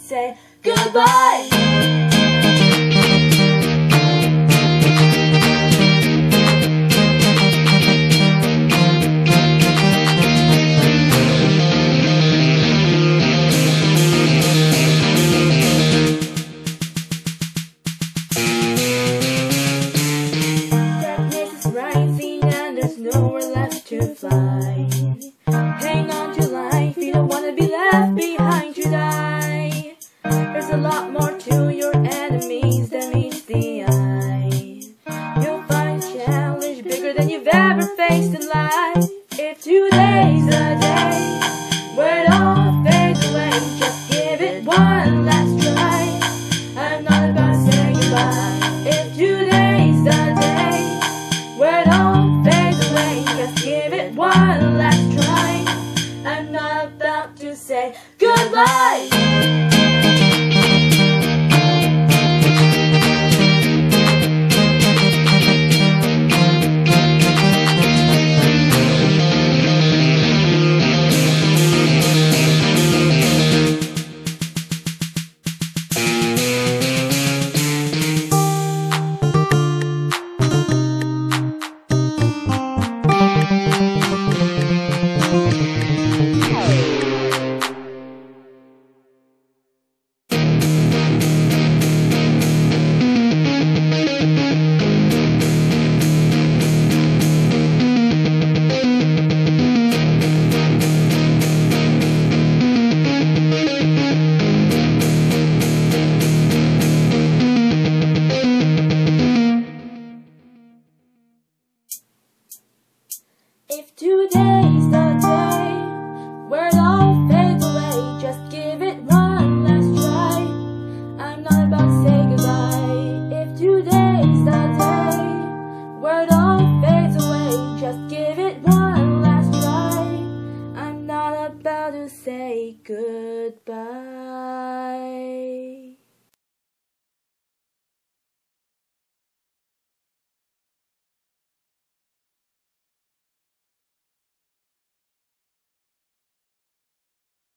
say goodbye. Rising and there's nowhere left to fly. Hang on to life, you don't wanna be left behind to die. There's a lot more to your enemies than meets the eye. You'll find a challenge bigger than you've ever faced in life. If today's the day where it all fades away, just give it one last try. I'm not about to say goodbye. If today's the day where it all fades away, just give it one last try. I'm not about to say goodbye. If today